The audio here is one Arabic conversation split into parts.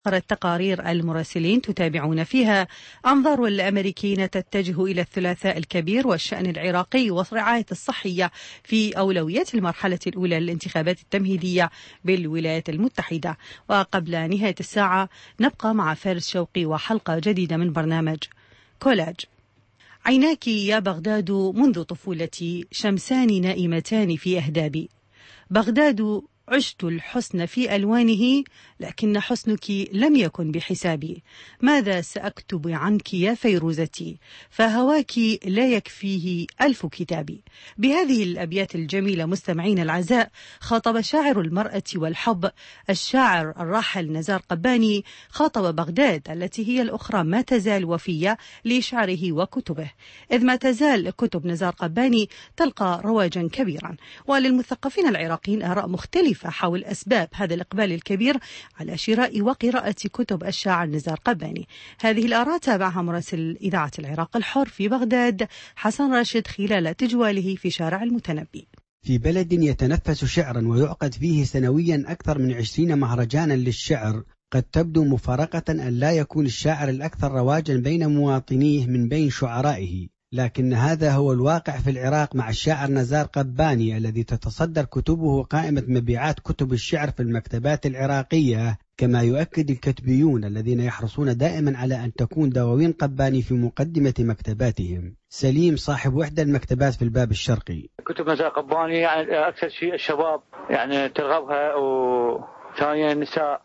قرأت تقارير المراسلين تتابعون فيها أنظار الأمريكيين تتجه إلى الثلاثاء الكبير والشأن العراقي والرعاية الصحية في أولويات المرحلة الأولى للانتخابات التمهيدية بالولايات المتحدة. وقبل نهاية الساعة نبقى مع فارس شوقي وحلقة جديدة من برنامج كولاج. عيناك يا بغداد منذ طفولتي شمسان نائمتان في أهدابي. بغداد عشت الحسن في ألوانه لكن حسنك لم يكن بحسابي. ماذا سأكتب عنك يا فيروزتي فهواك لا يكفيه 1000 كتابي. بهذه الأبيات الجميلة مستمعين العزاء خاطب شاعر المرأة والحب الشاعر الراحل نزار قباني خاطب بغداد التي هي الأخرى ما تزال وفية لشعره وكتبه، إذ ما تزال كتب نزار قباني تلقى رواجا كبيرا. وللمثقفين العراقيين آراء مختلفة حول أسباب هذا الإقبال الكبير على شراء وقراءة كتب الشاعر نزار قباني. هذه الآراء تابعها مراسل إذاعة العراق الحر في بغداد حسن راشد خلال تجواله في شارع المتنبي. في بلد يتنفس شعرا ويعقد فيه سنويا أكثر من 20 مهرجانا للشعر، قد تبدو مفارقة أن لا يكون الشاعر الأكثر رواجا بين مواطنيه من بين شعرائه، لكن هذا هو الواقع في العراق مع الشاعر نزار قباني الذي تتصدر كتبه قائمة مبيعات كتب الشعر في المكتبات العراقية، كما يؤكد الكتبيون الذين يحرصون دائما على أن تكون دواوين قباني في مقدمة مكتباتهم. سليم صاحب وحدة المكتبات في الباب الشرقي: كتب نزار قباني يعني أكثر شيء الشباب يعني ترغبها، وثانيا النساء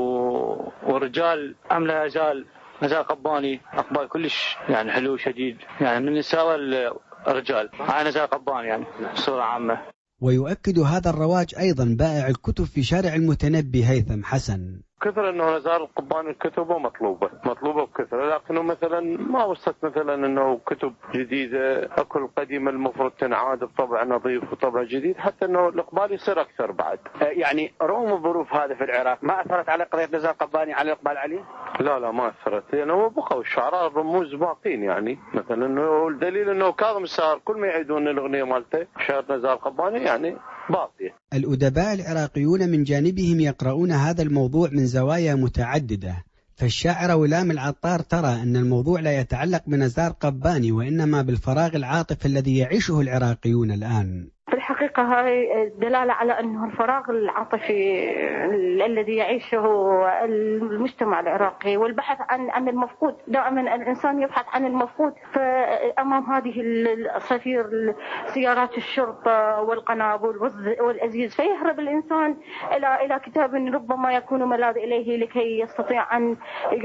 والرجال أملا يزال نزار قباني أقبال كلش يعني حلو شديد يعني من النساء والرجال على نزار قباني يعني بصورة عامة. ويؤكد هذا الرواج أيضا بائع الكتب في شارع المتنبي هيثم حسن: كثر انه نزار القباني كتبه مطلوبه بكثره، لكنه مثلا ما وصلت مثلا انه كتب جديده اكو القديمه المفروض تنعاد بطبع نظيف وطبع جديد حتى انه الاقبال يصير اكثر بعد. يعني رغم الظروف هذا في العراق ما اثرت على قضيه نزار قباني على الاقبال عليه؟ لا ما اثرت، يعني هو بقوا الشعراء الرموز باقين، يعني مثلا انه الدليل انه كاظم الساهر كل ما يعيدون الاغنيه مالته شعر نزار قباني يعني باقيه. الأدباء العراقيون من جانبهم يقرؤون هذا الموضوع من زوايا متعددة، فالشاعرة ولام العطار ترى أن الموضوع لا يتعلق بنزار قباني وإنما بالفراغ العاطفي الذي يعيشه العراقيون الآن. في الحقيقة هاي دلالة على أنه الفراغ العاطفي الذي يعيشه المجتمع العراقي والبحث عن المفقود. دائما الإنسان يبحث عن المفقود، فأمام هذه الصفير سيارات الشرطة والقنابل والأزيز فيهرب الإنسان إلى كتاب ربما يكون ملاذ إليه لكي يستطيع أن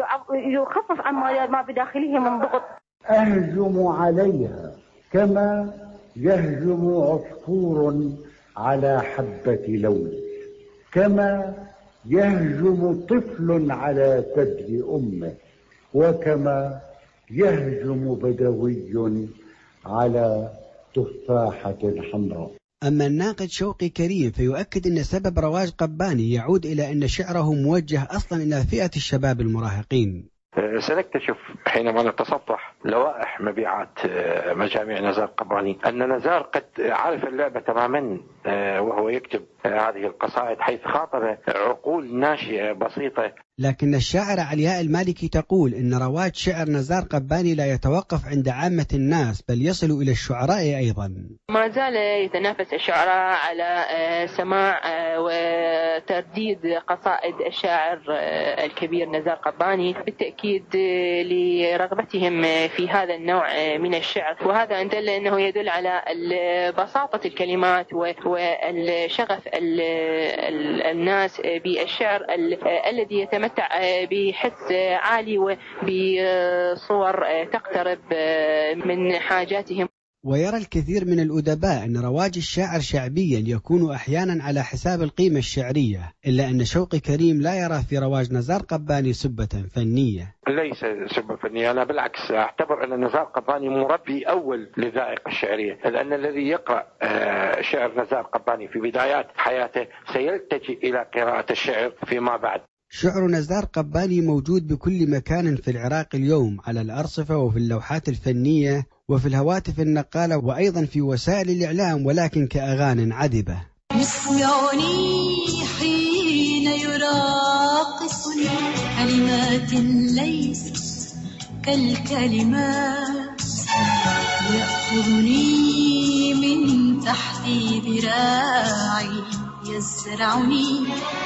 يخفف عن ما بداخله من ضغط. أهجم عليها كما يهجم عصفور على حبة لون، كما يهجم طفل على ثدي أمه، وكما يهجم بدوي على تفاحة حمراء. أما الناقد شوقي كريم فيؤكد أن سبب رواج قباني يعود إلى أن شعره موجه أصلا إلى فئة الشباب المراهقين. سنكتشف حينما نتصفح لوائح مبيعات مجاميع نزار قباني أن نزار قد عرف اللعبة تماما وهو يكتب هذه القصائد، حيث خاطب عقول ناشئة بسيطة. لكن الشاعرة علياء المالكي تقول إن رواج شعر نزار قباني لا يتوقف عند عامة الناس بل يصل إلى الشعراء أيضا. ما زال يتنافس الشعراء على سماع وترديد قصائد الشاعر الكبير نزار قباني، بالتأكيد لرغبتهم في هذا النوع من الشعر، وهذا إن دل أنه يدل على بساطة الكلمات والشغف الناس بالشعر الذي يتمتع بحس عالي وبصور تقترب من حاجاتهم. ويرى الكثير من الأدباء أن رواج الشاعر شعبيا يكون أحيانا على حساب القيمة الشعرية، إلا أن شوقي كريم لا يرى في رواج نزار قباني سبة فنية. ليس سبة فنية، أنا بالعكس أعتبر أن نزار قباني مربي أول لذائقة الشعرية، لأن الذي يقرأ شعر نزار قباني في بدايات حياته سيلتجئ إلى قراءة الشعر فيما بعد. شعر نزار قباني موجود بكل مكان في العراق اليوم، على الأرصفة وفي اللوحات الفنية وفي الهواتف النقالة وأيضا في وسائل الإعلام، ولكن كأغاني عذبة. نسياني حين يراقصني كلمات ليست كالكلمات، يأخذني من تحت ذراعي يزرعني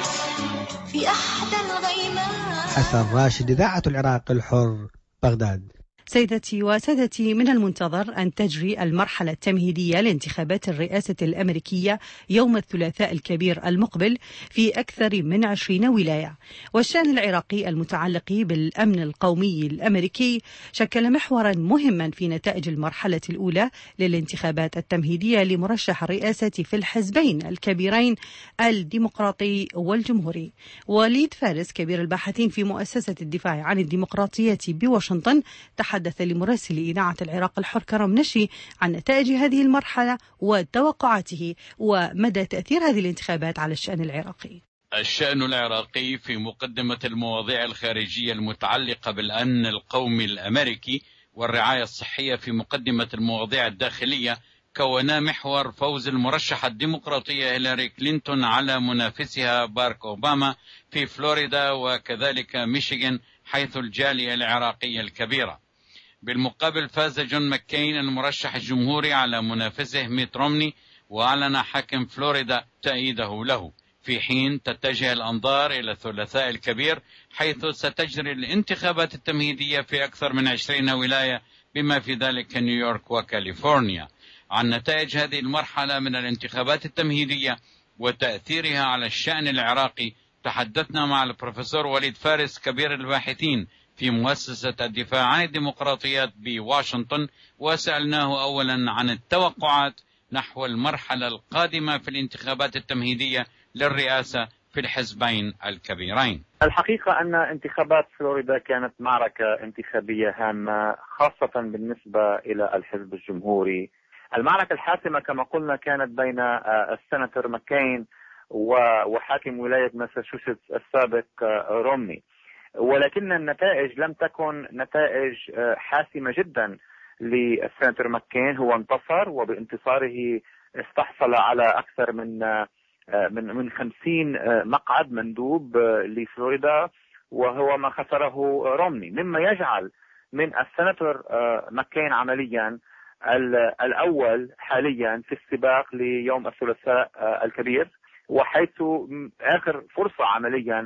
في أحدى الغيمات. حسن راشد، إذاعة العراق الحر، بغداد. سيدتي وسادتي، من المنتظر أن تجري المرحلة التمهيدية لانتخابات الرئاسة الأمريكية يوم الثلاثاء الكبير المقبل في أكثر من 20 ولاية، والشأن العراقي المتعلق بالأمن القومي الأمريكي شكل محورا مهما في نتائج المرحلة الأولى للانتخابات التمهيدية لمرشح الرئاسة في الحزبين الكبيرين الديمقراطي والجمهوري. وليد فارس، كبير الباحثين في مؤسسة الدفاع عن الديمقراطية بواشنطن، تحدث لمراسل إذاعة العراق الحر كرم نشي عن نتائج هذه المرحلة وتوقعاته ومدى تأثير هذه الانتخابات على الشأن العراقي. الشأن العراقي في مقدمة المواضيع الخارجية المتعلقة بالأمن القومي الأمريكي والرعاية الصحية في مقدمة المواضيع الداخلية كونا محور فوز المرشحة الديمقراطية هيلاري كلينتون على منافسها باراك أوباما في فلوريدا وكذلك ميشيغان حيث الجالية العراقية الكبيرة. بالمقابل فاز جون ماككين المرشح الجمهوري على منافسه ميت رومني، وأعلن حاكم فلوريدا تأييده له، في حين تتجه الأنظار إلى الثلاثاء الكبير حيث ستجري الانتخابات التمهيدية في أكثر من 20 ولاية بما في ذلك نيويورك وكاليفورنيا. عن نتائج هذه المرحلة من الانتخابات التمهيدية وتأثيرها على الشأن العراقي تحدثنا مع البروفيسور وليد فارس، كبير الباحثين في مؤسسة الدفاع عن الديمقراطيات بواشنطن، وسألناه أولا عن التوقعات نحو المرحلة القادمة في الانتخابات التمهيدية للرئاسة في الحزبين الكبيرين. الحقيقة أن انتخابات فلوريدا كانت معركة انتخابية هامة خاصة بالنسبة إلى الحزب الجمهوري. المعركة الحاسمة كما قلنا كانت بين السناتور ماككين وحاكم ولاية ماساتشوستس السابق رومني، ولكن النتائج لم تكن نتائج حاسمة جدا للسناتور ماككين. هو انتصر، وبانتصاره استحصل على أكثر من 50 مقعد مندوب لفلوريدا، وهو ما خسره رومني، مما يجعل من السناتور ماككين عمليا الأول حاليا في السباق ليوم الثلاثاء الكبير، وحيث آخر فرصة عمليا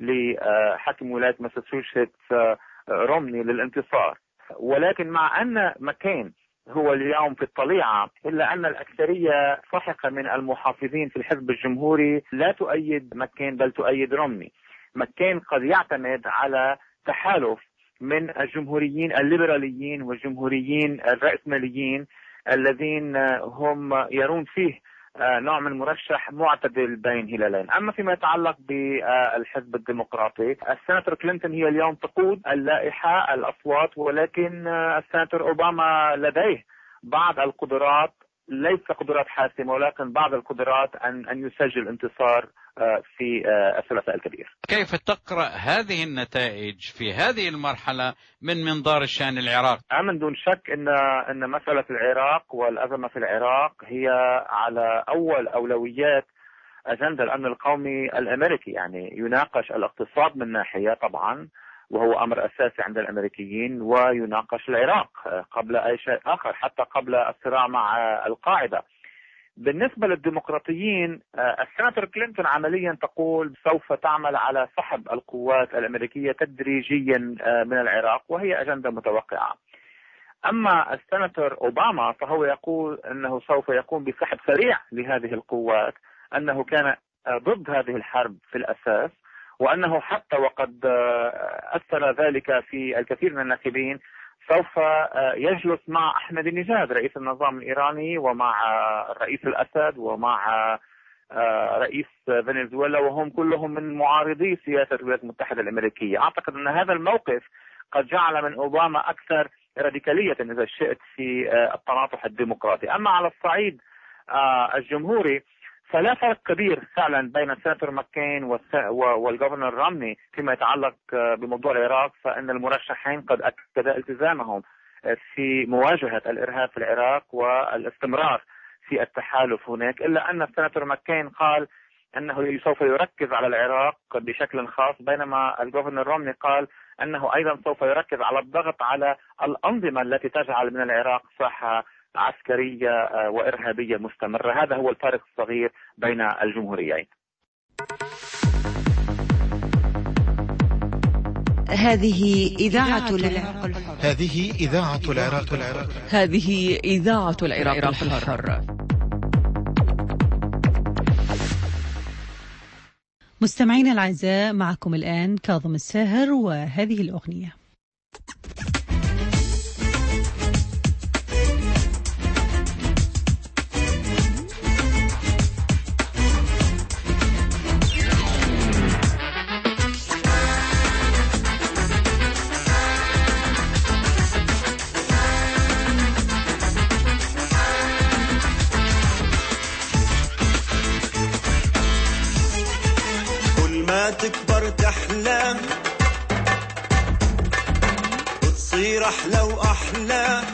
لحاكم ولاية ماساتشوستس رومني للانتصار. ولكن مع أن ماككين هو اليوم في الطليعة، إلا أن الأكثرية ساحقة من المحافظين في الحزب الجمهوري لا تؤيد ماككين بل تؤيد رومني. ماككين قد يعتمد على تحالف من الجمهوريين الليبراليين والجمهوريين الرأسماليين الذين هم يرون فيه نوع من مرشح معتدل بين هلالين. أما فيما يتعلق بالحزب الديمقراطي، السناتور كلينتون هي اليوم تقود اللائحة الأصوات، ولكن السناتور أوباما لديه بعض القدرات، ليس قدرات حاسمة ولكن بعض القدرات أن يسجل انتصار في الثلاثاء الكبير. كيف تقرأ هذه النتائج في هذه المرحلة من منظار الشأن العراقي؟ من دون شك أن مسألة العراق والأزمة في العراق هي على أول أولويات أجندة الأمن القومي الأمريكي. يعني يناقش الاقتصاد من ناحية طبعا، وهو أمر أساسي عند الأمريكيين، ويناقش العراق قبل أي شيء آخر، حتى قبل الصراع مع القاعدة. بالنسبة للديمقراطيين، السناتور كلينتون عمليا تقول سوف تعمل على سحب القوات الأمريكية تدريجيا من العراق، وهي أجندة متوقعة. أما السناتور أوباما فهو يقول أنه سوف يقوم بسحب سريع لهذه القوات، أنه كان ضد هذه الحرب في الأساس، وأنه حتى وقد أثر ذلك في الكثير من الناخبين سوف يجلس مع أحمد النجاد رئيس النظام الإيراني، ومع الرئيس الأسد، ومع رئيس فنزويلا، وهم كلهم من معارضي سياسة الولايات المتحدة الأمريكية. أعتقد أن هذا الموقف قد جعل من أوباما أكثر راديكالية إذا شئت في التناطح الديمقراطي. أما على الصعيد الجمهوري فلا فرق كبير فعلا بين السناتور ماككين والجوفرنور رومني فيما يتعلق بموضوع العراق، فإن المرشحين قد أكد التزامهم في مواجهة الإرهاب في العراق والاستمرار في التحالف هناك، إلا أن السناتور ماككين قال أنه سوف يركز على العراق بشكل خاص، بينما الجوفرنر رومني قال أنه أيضا سوف يركز على الضغط على الأنظمة التي تجعل من العراق ساحة عسكرية وإرهابية مستمرة. هذا هو الفارق الصغير بين الجمهوريين. هذه إذاعة العراق الحر. هذه إذاعة العراق الحر. هذه إذاعة العراق الحر. مستمعينا الأعزاء، معكم الآن كاظم الساهر وهذه الأغنية. تكبر تحلم وتصير أحلى وأحلى،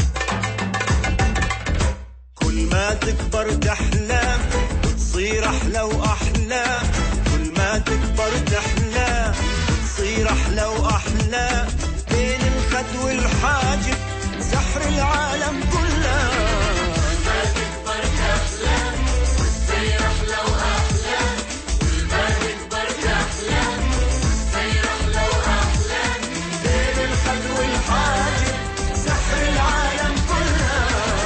كل ما تكبر تحلم وتصير أحلى وأحلى، كل ما تكبر تحلم وتصير أحلى وأحلى، بين الخد والحاجب سحر العالم كله. كل ما تكبر تحلم وتصير أحلى وأحلى، كل ما تكبر تحلم وتصير أحلى وأحلى، بين الخد والحاجب سحر العالم كله.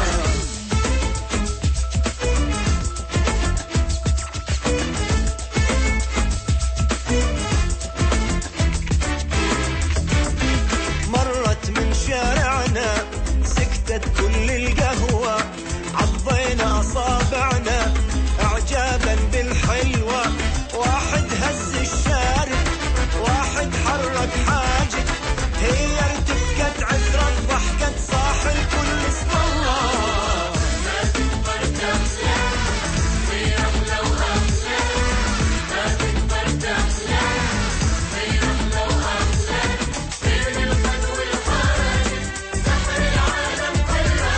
مرت من شارعنا سكتت كل القهوة، عضينا أصابعنا إعجابا بالحلوة، واحد هز الشارب واحد حرك حاجب، هي ارتكت عذرة ضحكت صاح الكل اسم الله. ما تكبر تحلم تصير أحلى وأحلى، ما تكبر تحلم تصير أحلى وأحلى، بين الخد والحاجب سحر العالم كله.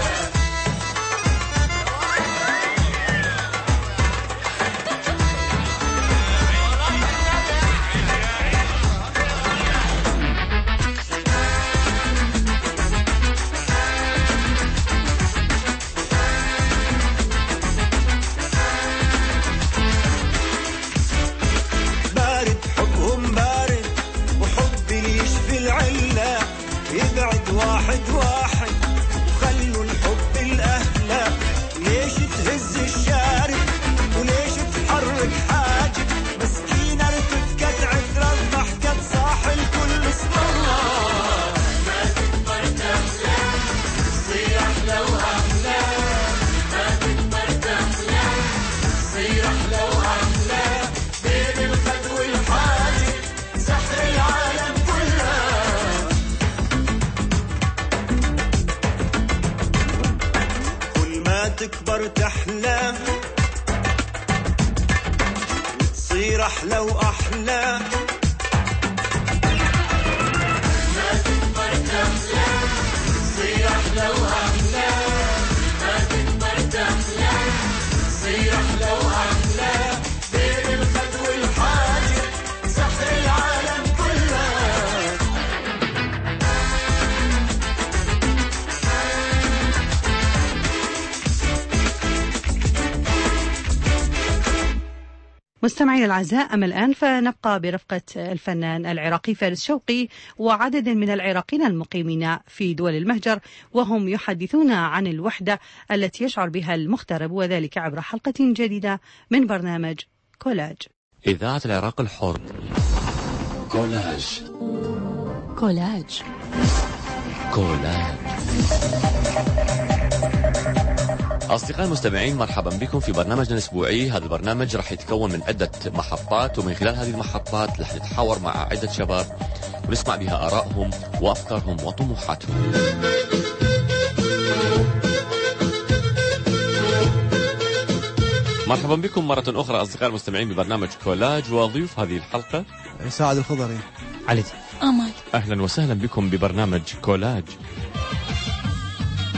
بارد حبهم بارد، وحب اللي يشفي العلة، يبعد واحد واحد وخلوا الحب الأهلى. ليش تهز الشارب وليش تحرك حاجب، مسكينة ارتكت عذرة ضحكت صاح الكل اسم الله. ما تكبر تحلم تصير أحلى وأحلى، ما تكبر تحلم تصير أحلى وأحلى، بين الخد والحاجب سحر العالم كله. كل ما تكبر تحلم وتصير أحلى وأحلى، ما تكبر تحلم تصير أحلى وأحلى، ما تكبر تحلم تصير أحلى وأحلى، بين الخد والحاجب سحر العالم كله. مستمعينا الأعزاء، أما الآن فنبقى برفقة الفنان العراقي فارس شوقي وعدد من العراقيين المقيمين في دول المهجر، وهم يحدثون عن الوحدة التي يشعر بها المغترب، وذلك عبر حلقة جديدة من برنامج كولاج. إذاعة العراق الحر. كولاج. كولاج. كولاج. أصدقائي المستمعين، مرحبا بكم في برنامجنا الأسبوعي. هذا البرنامج راح يتكون من عدة محطات، ومن خلال هذه المحطات راح نتحاور مع عدة شباب ونسمع بها آرائهم وأفكارهم وطموحاتهم. مرحبا بكم مرة أخرى أصدقائي المستمعين ببرنامج كولاج، وضيوف هذه الحلقة سعد الخضري، علي أمل. أهلا وسهلا بكم ببرنامج كولاج.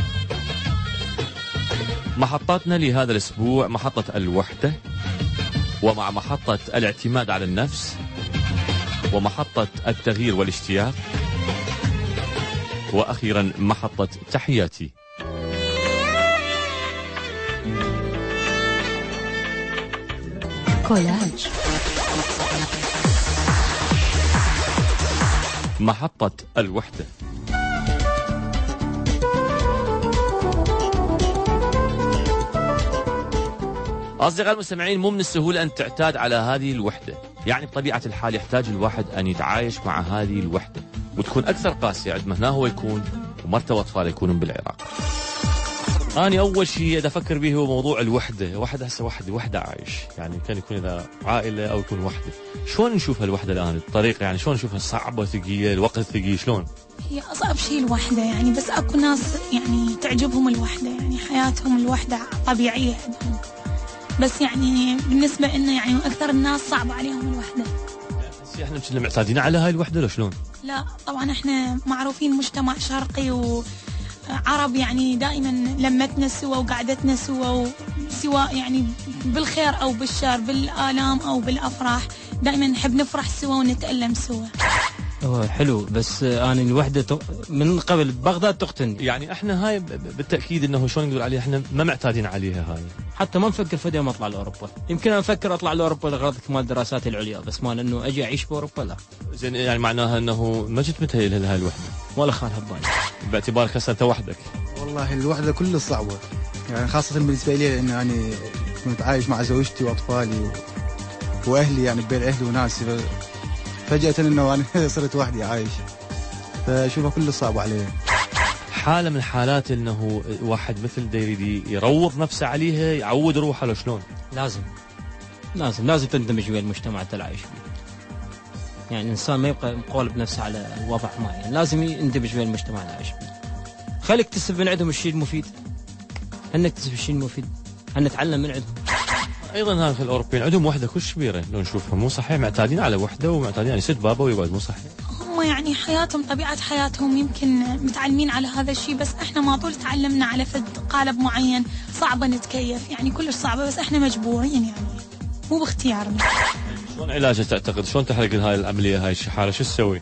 محطاتنا لهذا الأسبوع محطة الوحدة، ومع محطة الاعتماد على النفس، ومحطة التغيير والاشتياق، وأخيرا محطة تحياتي. كولاج. محطة الوحدة. أصدقائي المستمعين، مو من السهولة أن تعتاد على هذه الوحدة، يعني بطبيعة الحال يحتاج الواحد أن يتعايش مع هذه الوحدة، وتكون أكثر قاسية عندما هنا هو يكون ومرته وأطفاله يكونون بالعراق. أنا أول شيء أفكر به هو موضوع الوحدة. واحد هسه وحدة عايش، يعني كان يكون إذا عائلة أو يكون وحدة. شلون نشوف هالوحدة الآن؟ الطريقة يعني شلون نشوفها؟ صعبة ثقيلة، الوقت ثقيل، شلون؟ هي أصعب شيء الوحدة يعني، بس أكو ناس يعني تعجبهم الوحدة، يعني حياتهم الوحدة طبيعية عندهم. بس يعني بالنسبة لنا يعني أكثر الناس صعب عليهم الوحدة. احنا مش معتادين على هاي الوحدة لو شلون؟ لا طبعا احنا معروفين مجتمع شرقي وعرب، يعني دائما لمتنا سوا وقعدتنا سوا، سواء يعني بالخير أو بالشر، بالآلام أو بالأفراح، دائما نحب نفرح سوا ونتألم سوا. حلو، بس أنا الوحدة من قبل بغداد تقتلني. يعني احنا هاي بالتأكيد انه شلون نقول عليها، احنا ما معتادين عليها هاي. حتى ما نفكر في يوم اطلع لاوروبا. يمكن انا افكر اطلع لاوروبا لغرض كمال دراساتي العليا، بس ما انه اجي اعيش باوروبا لا. زين، يعني معناها انه ما جيت متهيئ لهاي الوحدة ولا خالها ببالي، باعتبارك هسه انت وحدك. والله الوحدة كلها صعبة، يعني خاصة بالنسبة لي لأن أنا كنت عايش مع زوجتي وأطفالي وأهلي، يعني بين أهلي وناسي، فجأة إنه أنا صرت وحدي عايش، فشوفها كله صعب عليه. حالة من الحالات إنه واحد مثل ديريدي يروض نفسه عليها، يعود روحه لو شلون؟ لازم تندمج ويا المجتمع اللي عايش فيه. يعني الإنسان ما يبقى مقولب نفسه على وضع معين، لازم يندمج ويا المجتمع اللي عايش فيه. خليك تكتسب من عندهم الشيء المفيد، نكتسب الشيء المفيد، نتعلم من عندهم. ايضا هذا الاوروبيين عندهم وحده كلش كبيره لو نشوفها، مو صحيح؟ معتادين على وحده ومعتادين يعني يسد بابه ويقعد، مو صحيح؟ هم يعني حياتهم طبيعه حياتهم يمكن متعلمين على هذا الشيء، بس احنا ما طول تعلمنا على فد قالب معين، صعبه نتكيف، يعني كلش صعبه، بس احنا مجبورين يعني مو باختيارنا. شلون علاجها تعتقد؟ شلون تحرق هاي العمليه، هاي الشحاله، شو تسوي؟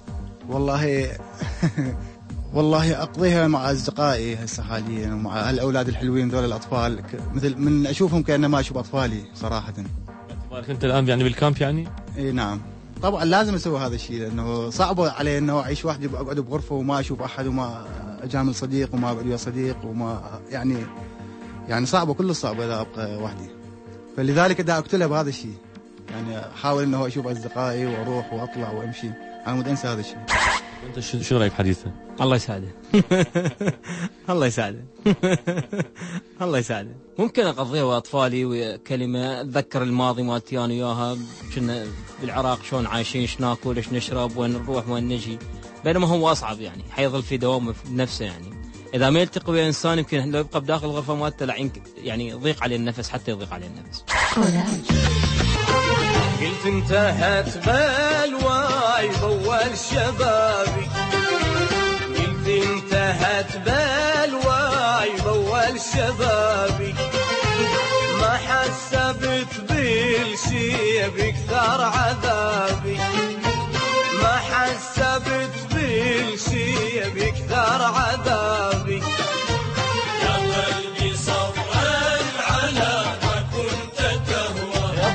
والله أقضيها مع أصدقائي هسه حاليا، ومع الأولاد الحلوين ذول الأطفال، مثل من أشوفهم كأنما ما أشوف أطفالي صراحة. باعتبارك أنت الآن يعني بالكامب يعني؟ إيه نعم، طبعا لازم أسوي هذا الشيء، لأنه صعب علي إنه أعيش وحدي، أقعد بغرفة وما أشوف أحد، وما أجامل صديق، وما أقعد ويا صديق، وما يعني صعبة، كل صعبة إذا أبقى وحدي. فلذلك دا أقتلها بهذا الشيء، يعني أحاول إنه أشوف أصدقائي وأروح وأطلع وأمشي، أنا مود أنسى هذا الشيء. أنت شو رأيك بحديثه؟ الله يساعده. الله يساعده. الله يساعده. ممكن أقضيها وأطفالي وكلمة أتذكر الماضي مالتي أنا وياها، كنا بالعراق شلون عايشين، ايش ناكل، ايش نشرب، وين نروح، وين نجي، بينما هو أصعب، يعني حيظل في دوام بنفسه. يعني إذا ما يلتقي ويا إنسان يمكن لو يبقى بداخل الغرفة مالته يعني يضيق عليه النفس، حتى يضيق عليه النفس. قلت انتهت بالواي بول شبابي، قلت انتهت بالواي بول شبابي، ما حسبت بالشي بكثر عذابي، ما حسبت بالشي بكثر عذابي. يا قلبي صبرا على ما كنت تهوى، يا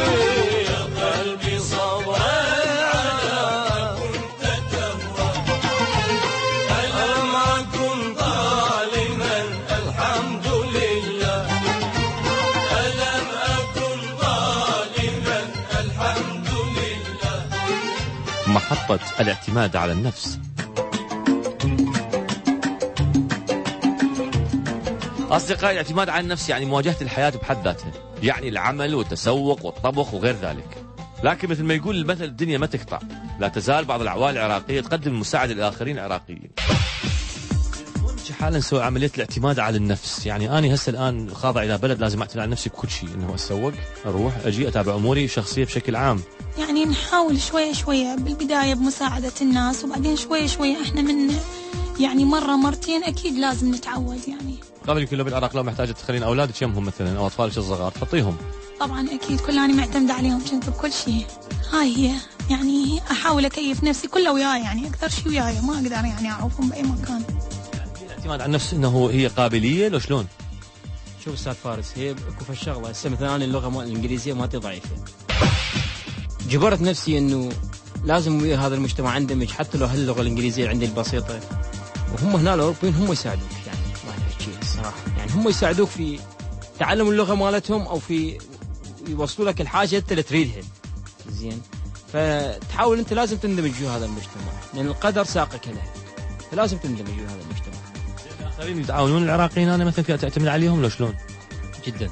قلبي صبرا على ما كنت تهوى، أنا ما كنت ظالما الحمد لله، ألم أكن ظالما الحمد لله. محطة الاعتماد على النفس. أصدقائي، الاعتماد على النفس يعني مواجهة الحياة بحد ذاتها، يعني العمل والتسوق والطبخ وغير ذلك. لكن مثل ما يقول المثل، الدنيا ما تقطع، لا تزال بعض العوائل العراقية تقدم المساعدة للآخرين العراقيين. حالا نسوي عملية الاعتماد على النفس، يعني أنا هسه الآن خاضع إلى بلد لازم أعتمد على نفسي بكل شيء، إنه أسوق، أروح، أجي، أتابع أموري الشخصية بشكل عام. يعني نحاول شوية شوية، بالبداية بمساعدة الناس، وبعدين شوية شوية إحنا من يعني مرة مرتين أكيد لازم نتعود. يعني قبل يمكن لو بالعراق لو محتاجة تخلين أولادك يمهم مثلا أو أطفالك الصغار تحطيهم، طبعا أكيد كلاني معتمدة عليهم كنت بكل شيء. هاي هي يعني أحاول أكيف نفسي كله وياي، يعني أكثر شيء وياي، ما أقدر يعني أعوفهم بأي مكان. الاعتماد على النفس إنه هي قابلية لو شلون؟ شوف أستاذ فارس، هي كيف الشغلة هسه مثلا أنا اللغة الإنجليزية مالتي ضعيفة، جبرت نفسي إنه لازم ويا هذا المجتمع اندمج حتى لو هاللغة الإنجليزية عندي البسيطة، وهم هنا الأوروبيين هم يساعدوك، يعني ما نحكي الصراحة، يعني هم يساعدوك في تعلم اللغة مالتهم أو في يوصلوا لك الحاجة أنت اللي تريدها. زين، فتحاول أنت لازم تندمج في هذا المجتمع، لأن القدر ساقك له، فلازم تندمج في هذا المجتمع. الآخرين يتعاونون العراقيين أنا مثلا تعتمد عليهم لو شلون؟ جدا.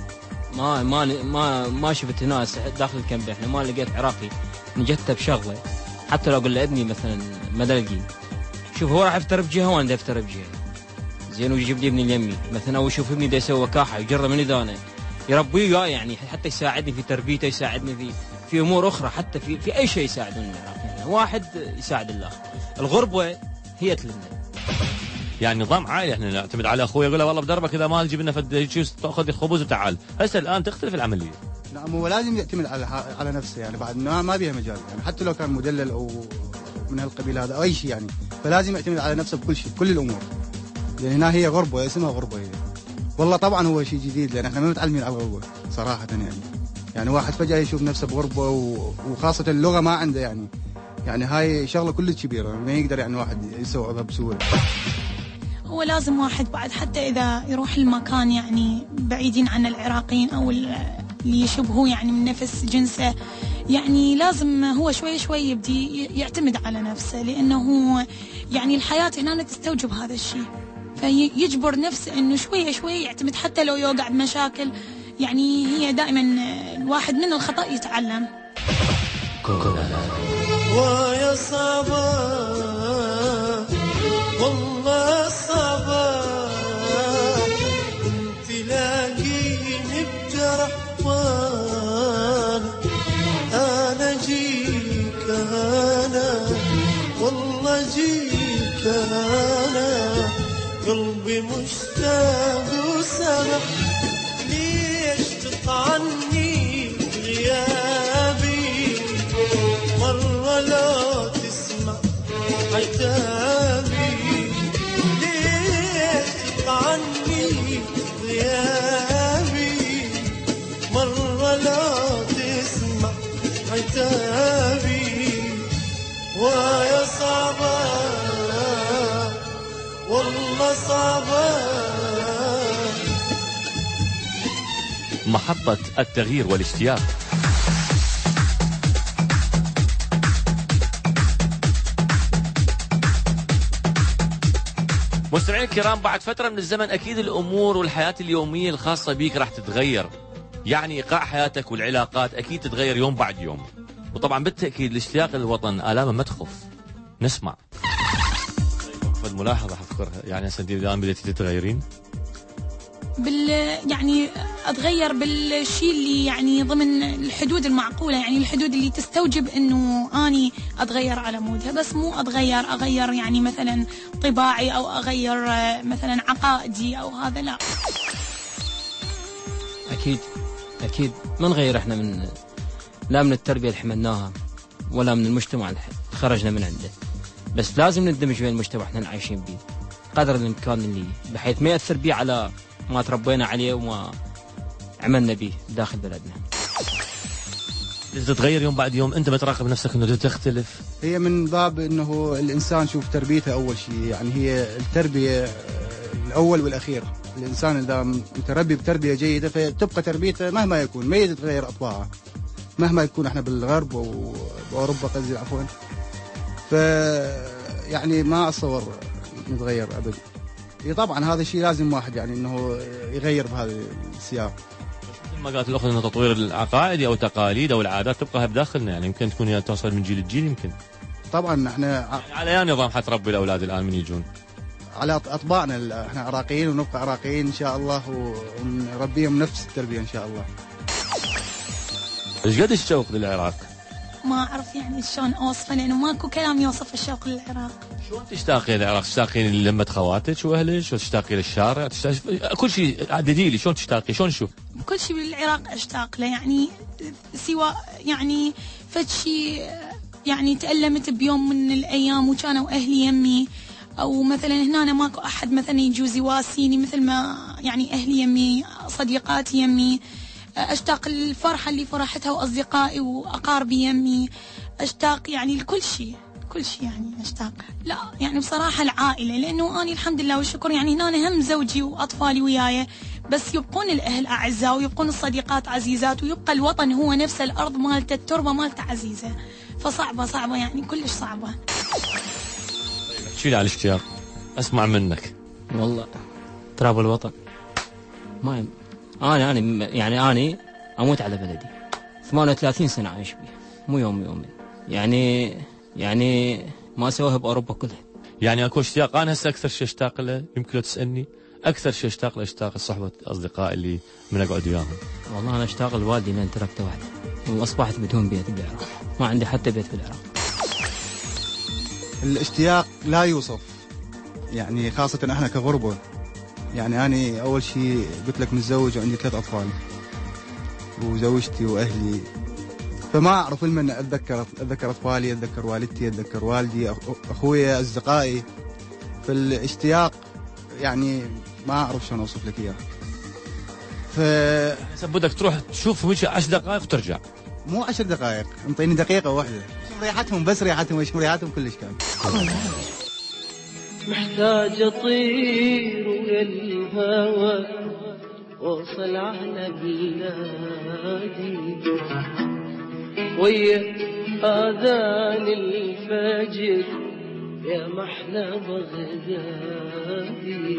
ما شفت ناس داخل الكامب، احنا ما لقيت عراقي نجته بشغله، حتى لو اقول له ابني مثلا مدلقي، شوف هو راح يفتر بجهه وانا افتر بجهه، زين، ويجيب لي ابني اليمي مثلا، او يشوف ابني دا يسوي وكاحه يجرب من اذانه يربيه يعني حتى يساعدني في تربيته، يساعدني في امور اخرى، حتى في اي شيء يساعدون العراقيين، واحد يساعد الاخر. الغربه هي تلمنا، يعني نظام عائلي، احنا نعتمد على اخوي يقول له والله بدربك اذا ما تجيب لنا تاخذ خبز وتعال. هسه الان تختلف العمليه. نعم، هو لازم يعتمد على نفسه، يعني بعد ما بيها مجال، يعني حتى لو كان مدلل او من هالقبيل هذا او اي شيء، يعني فلازم يعتمد على نفسه بكل شيء، بكل الامور. يعني هنا هي غربه، اسمها غربه هي. والله طبعا هو شيء جديد، لان احنا ما متعلمين على الغربه صراحه، يعني واحد فجاه يشوف نفسه بغربه وخاصه اللغه ما عنده، يعني هاي شغله كلش كبيره، ما يقدر يعني واحد يستوعبها بسهوله. هو لازم واحد بعد حتى إذا يروح المكان يعني بعيدين عن العراقيين أو اللي يشبهوه يعني من نفس جنسه، يعني لازم هو شوي شوي يبدي يعتمد على نفسه، لأنه يعني الحياة هنا تستوجب هذا الشيء، فيجبر نفسه إنه شوي شوي يعتمد حتى لو يوقع بمشاكل. يعني هي دائما الواحد من الخطأ يتعلم. ويا صعبة والله صعبة، تلاقيني بجرح أنا جيك، أنا والله جيك، أنا قلبي مشتاق وسمح، ليش تطعني غيابي، مرة لا تسمع عتابي، ليش تطعني غيابي، مرة لا تسمع عتابي، ويا صعبة والله صعبة. محطة التغيير والاشتياق. مستمعين الكرام، بعد فترة من الزمن أكيد الأمور والحياة اليومية الخاصة بيك راح تتغير، يعني إيقاع حياتك والعلاقات أكيد تتغير يوم بعد يوم، وطبعا بالتأكيد الاشتياق للوطن آلامه ما تخف. نسمع. الملاحظة أذكرها، يعني هسه الآن بديتي تتغيرين؟ يعني أتغير بالشيء اللي يعني ضمن الحدود المعقولة، يعني الحدود اللي تستوجب إنه أني أتغير على مودها، بس مو أغير يعني مثلا طباعي أو أغير مثلا عقائدي أو هذا، لا. أكيد ما نغير إحنا لا من التربية اللي حملناها ولا من المجتمع اللي خرجنا من عنده، بس لازم ندمج بين المجتمع احنا عايشين به قدر الإمكان اللي بحيث ما يأثر بيه على ما تربينا عليه وما عملنا به داخل بلدنا. تتغير يوم بعد يوم، أنت بتراقب نفسك إنه تختلف. هي من باب إنه الإنسان شوف تربيته أول شيء، يعني هي التربية الأول والأخير. الإنسان إذا متربي بتربية جيدة فتبقى تربيته مهما يكون، ما يتغير أطباعه مهما يكون. احنا بالغرب وأوروبا قصدي عفوا، يعني ما أتصور نتغير أبدا. طبعا هذا الشيء لازم واحد يعني إنه يغير بهذا السياق. مثل ما قالت الأخت إنه تطوير العقائد أو التقاليد أو العادات تبقى بداخلنا، يعني يمكن تكون هي توصل من جيل لجيل. يمكن طبعا احنا على أي نظام حتربي الأولاد الآن من يجون؟ على أطباعنا، احنا عراقيين ونبقى عراقيين إن شاء الله، ونربيهم نفس التربية إن شاء الله. إيش قد الشوق للعراق؟ ما أعرف يعني شلون أوصفه، لأنه ماكو كلام يوصف الشوق للعراق. شلون تشتاقين للعراق؟ تشتاقين للمة خواتك وأهلك؟ شلون تشتاقين للشارع؟ كل شيء عددي لي شلون تشتاقي، شلون نشوف؟ كل شيء بالعراق أشتاق له، يعني سواء يعني فد شيء يعني تألمت بيوم من الأيام وكانوا أهلي يمي، أو مثلا هنا أنا ماكو أحد مثلا يجوز يواسيني مثل ما يعني أهلي يمي، صديقاتي يمي. أشتاق الفرحة اللي فرحتها وأصدقائي وأقاربي يمي. أشتاق يعني لكل شيء، كل شيء يعني أشتاق. لا يعني بصراحة العائلة، لأنه أنا الحمد لله والشكر يعني هنا هم زوجي وأطفالي وياي، بس يبقون الأهل أعزاء ويبقون الصديقات عزيزات، ويبقى الوطن هو نفسه، الأرض مالته، التربة مالته عزيزة. فصعبة يعني كلش صعبة. شيل على الاشتياق، أسمع منك. والله تراب الوطن ما أنا أموت على بلدي. 38 سنة عايش بيه، مو يومين. يعني ما سووها بأوروبا كلها. يعني أكو اشتياق. أنا هسه أكثر شيء أشتاق له، يمكن لو تسألني أكثر شيء أشتاق له، أشتاق لصحبة أصدقائي اللي من أقعد وياهم. والله أنا أشتاق لوالدي لأن تركته وحده، وأصبحت بدون بيت بالعراق، ما عندي حتى بيت بالعراق. الاشتياق لا يوصف، يعني خاصة احنا كغربة. يعني أنا أول شيء قلت لك متزوج وعندي 3 أطفال وزوجتي وأهلي، فما أعرف المن أتذكر أطفالي، أتذكر والدتي، أتذكر والدي، أخويا، أصدقائي. فالاشتياق يعني ما أعرف شلون أوصف لك إياه. بدك تروح تشوف وجه 10 دقائق وترجع. مو 10 دقائق، انطيني دقيقة واحدة. ريحتهم بس ريحتهم كلش كان. محتاج أطير ويا الهوى وصل على بلادي، ويا آذان الفجر يا محلى بغدادي.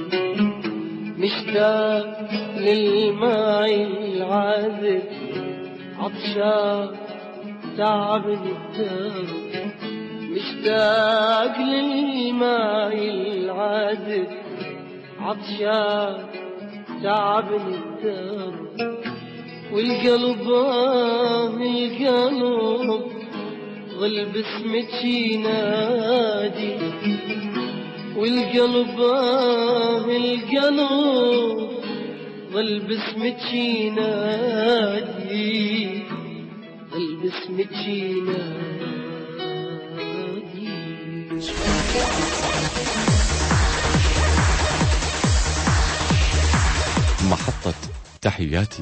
مشتاق للماء العذب عطشان تعبني الدرب. مشتاق للماء العذب عطشان تعبني الدرب. والقلب ظل باسمك ينادي. والقلب ظل باسمك ينادي. ظل باسمك ينادي. محطة تحياتي.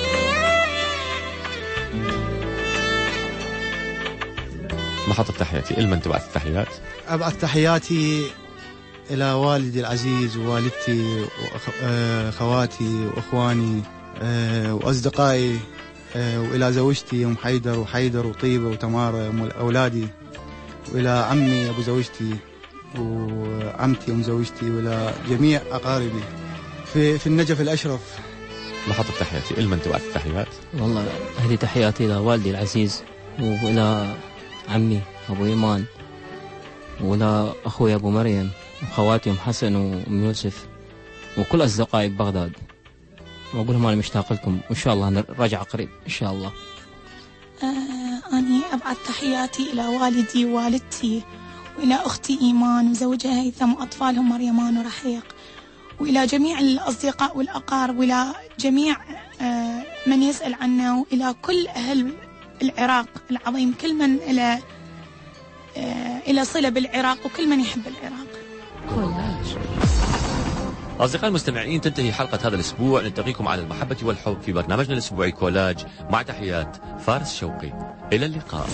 محطة تحياتي، لمن تبعث التحيات؟ أبعث تحياتي إلى والدي العزيز ووالدتي وخواتي وأخواني وأصدقائي، وإلى زوجتي أم حيدر وحيدر وطيبة وتمارة أم أولادي، وإلى عمي أبو زوجتي وعمتي أم زوجتي، وإلى جميع أقاربي في النجف الأشرف. محطة تحياتي، لمن تبعث التحيات؟ والله هذه تحياتي إلى والدي العزيز، وإلى عمي أبو إيمان، وإلى أخوي أبو مريم، وخواتي أم حسن وأم يوسف، وكل أصدقائي ببغداد. وأقول لهم أنا مشتاق لكم، وإن شاء الله نرجع قريب إن شاء الله. أنا أبعث تحياتي إلى والدي ووالدتي، وإلى أختي إيمان وزوجها هيثم وأطفالهم مريمان ورحيق، وإلى جميع الأصدقاء والأقارب، وإلى جميع من يسأل عنا، وإلى كل أهل العراق العظيم، كل من إلى صلة بالعراق، وكل من يحب العراق. أصدقائي المستمعين، تنتهي حلقة هذا الأسبوع. نلتقيكم على المحبة والحب في برنامجنا الأسبوعي كولاج، مع تحيات فارس شوقي. إلى اللقاء.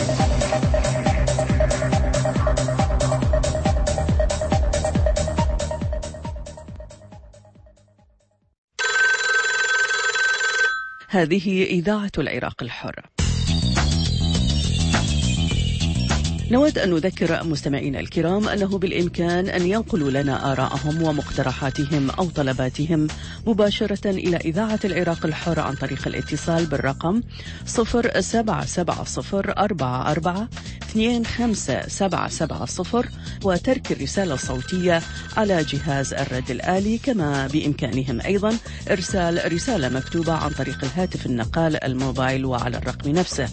هذه إذاعة العراق الحر. نود أن نذكر مستمعينا الكرام أنه بالإمكان أن ينقلوا لنا آراءهم ومقترحاتهم أو طلباتهم مباشرة إلى إذاعة العراق الحر عن طريق الاتصال بالرقم 077044 25770 وترك الرسالة الصوتية على جهاز الرد الآلي. كما بإمكانهم أيضا إرسال رسالة مكتوبة عن طريق الهاتف النقال الموبايل وعلى الرقم نفسه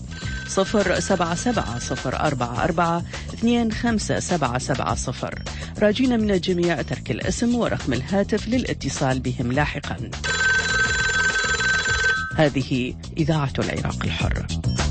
077-044-25770. راجين من الجميع ترك الاسم ورقم الهاتف للاتصال بهم لاحقا. هذه إذاعة العراق الحر.